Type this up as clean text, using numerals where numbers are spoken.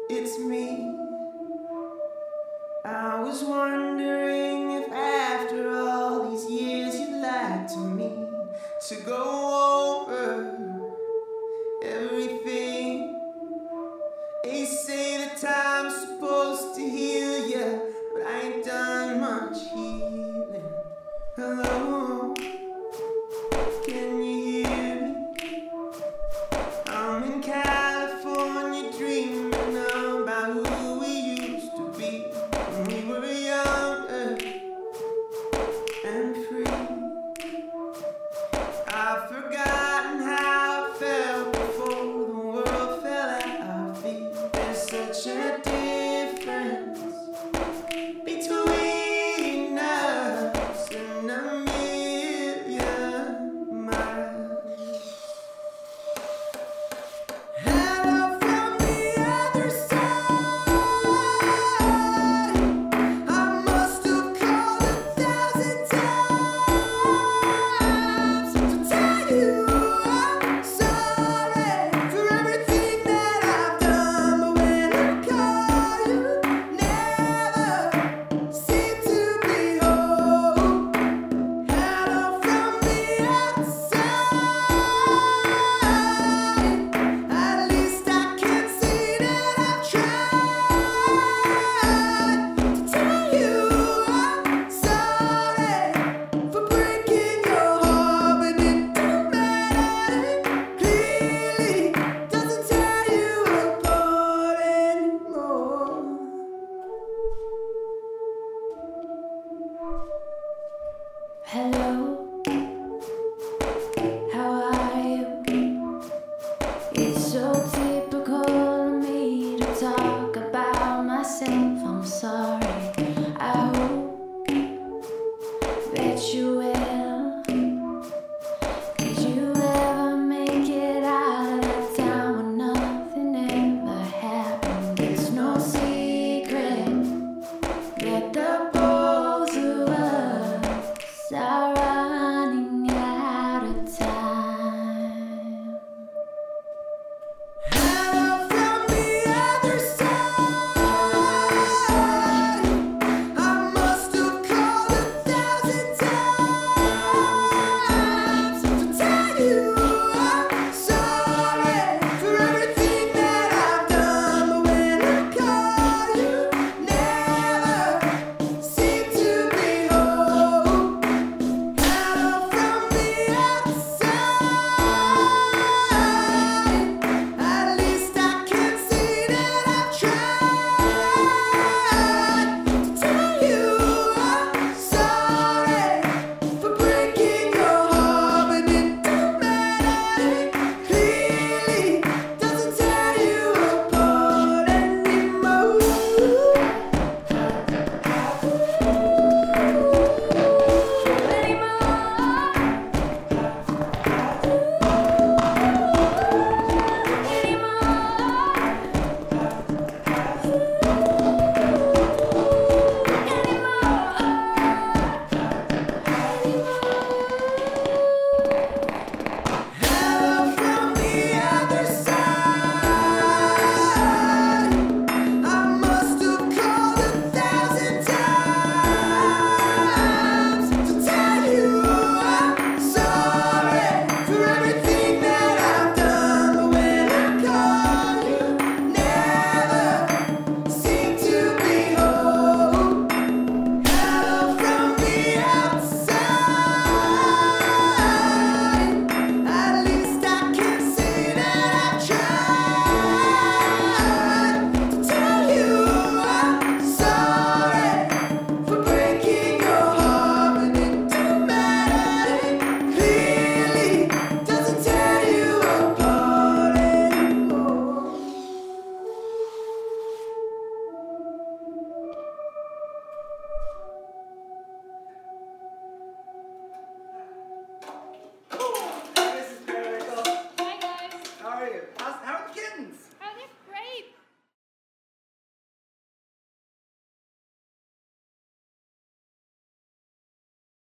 it's me. I was wondering if after all these years you'd like to me to go over everything. They say that time's supposed to heal ya, but I ain't done much healing. Hello, can you hear me? I'm in California dreaming about who we used to be when we were younger and free. I've forgotten how it felt before the world fell at our feet. There's such a difference